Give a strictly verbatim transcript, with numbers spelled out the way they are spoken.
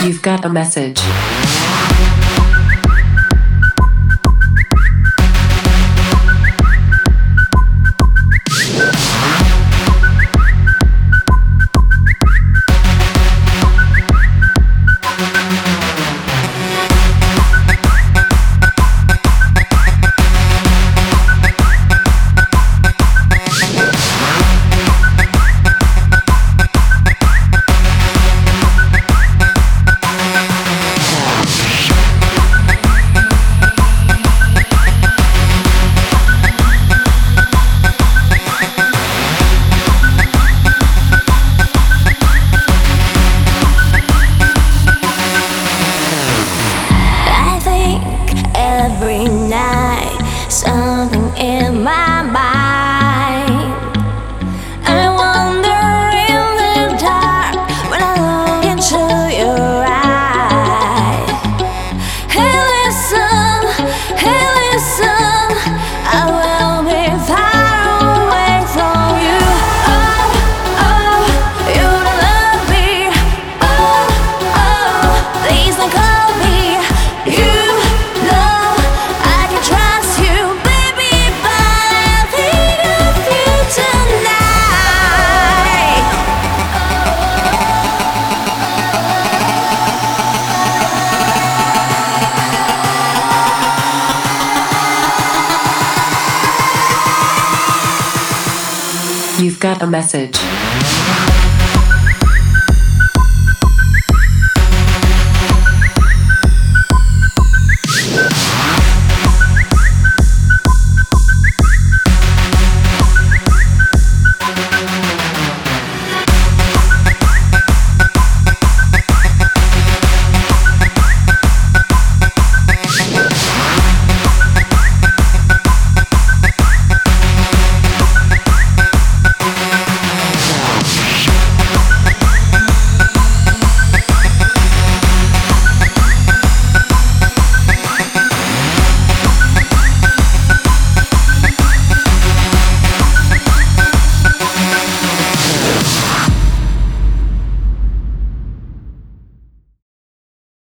You've got a message. Every night, something in my mind. I wander in the dark when I look into your eyes. Hey, listen, hey, listen, I will be far away from you. Oh, oh, you don't love me. Oh, oh, please don't call me. You know I can trust you, baby, but I think of you tonight. You've got a message.